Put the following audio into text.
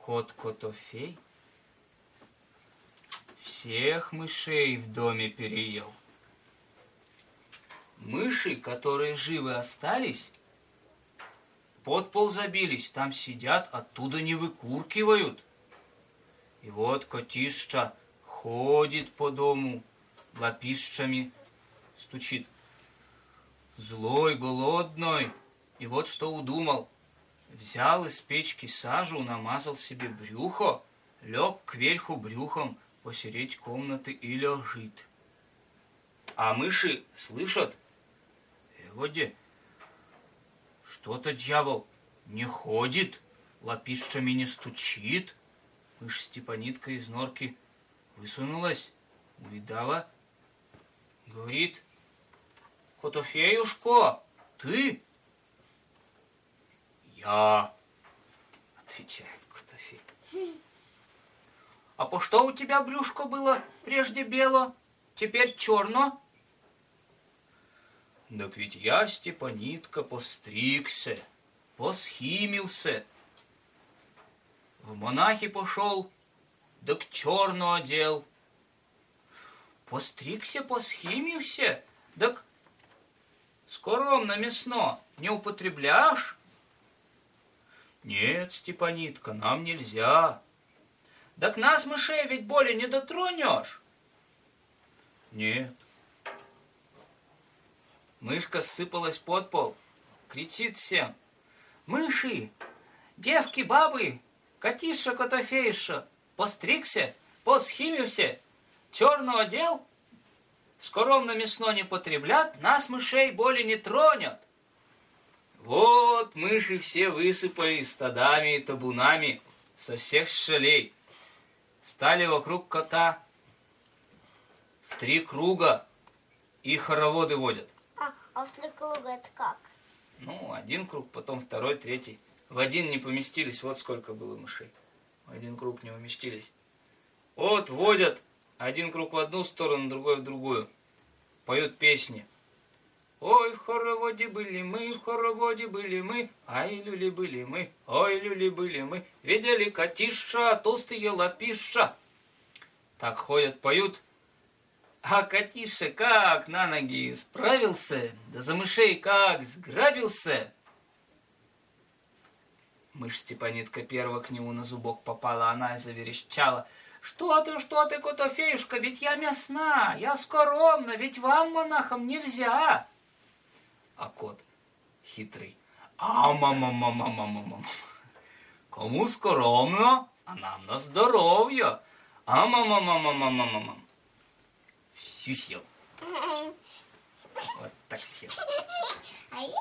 Кот Котофей всех мышей в доме переел. Мыши, которые живы остались, под пол забились, там сидят, оттуда не выкуркивают. И вот котища ходит по дому, лапищами стучит. Злой, голодной. И вот что удумал. Взял из печки сажу, намазал себе брюхо, лег кверху брюхом посередь комнаты и лежит. А мыши слышат: «Эводе, что-то дьявол не ходит, лапищами не стучит». Мышь Степанитка из норки высунулась, увидала, говорит: «Котофеюшко, ты?» «Я», — отвечает Котофей. «А по что у тебя брюшко было прежде бело, теперь черно?» «Так ведь я, Степанитка, постригся, посхимился, в монахи пошел, так черно одел». «Постригся, посхимился, так скоромно мясно не употребляешь?» «Нет, Степанитка, нам нельзя». «Так нас, мышей, ведь более не дотронешь?» «Нет». Мышка сыпалась под пол, кричит всем: «Мыши, девки, бабы, котиша, котофейша, постригся, посхимился, черно одел, скоромно мясно не потреблят, нас, мышей, более не тронет». Вот мыши все высыпали стадами и табунами со всех шалей, стали вокруг кота в 3 круга и хороводы водят. А в 3 круга это как? Ну, 1 круг, потом 2, 3. В 1 не поместились, вот сколько было мышей. В 1 круг не уместились. Вот водят 1 круг в одну сторону, другой в другую. Поют песни. Ой, в хороводе были мы, в хороводе были мы, ай, люли были мы, ой, люли были мы, видели котища, толстые лапища. Так ходят, поют. А котиша как на ноги справился, да за мышей как сграбился. Мышь Степанитка первая к нему на зубок попала, она и заверещала: что ты, Котофеюшка, ведь я мясна, я скоромна, ведь вам, монахам, нельзя». А кот хитрый: «Ам-мам-мам-мам-мам-мам-мам. Кому скоромно, а нам на здоровье. Ам-мам-мам-мам-мам-мам-мам». Всю съел. Вот так съел. А я